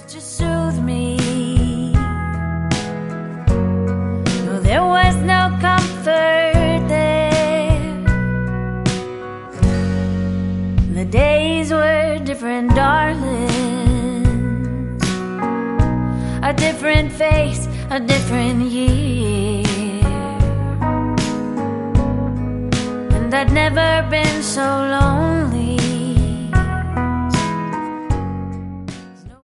to soothe me. No, there was no comfort there. The days were different, darling. A different face, a different year. And I'd never been so lonely.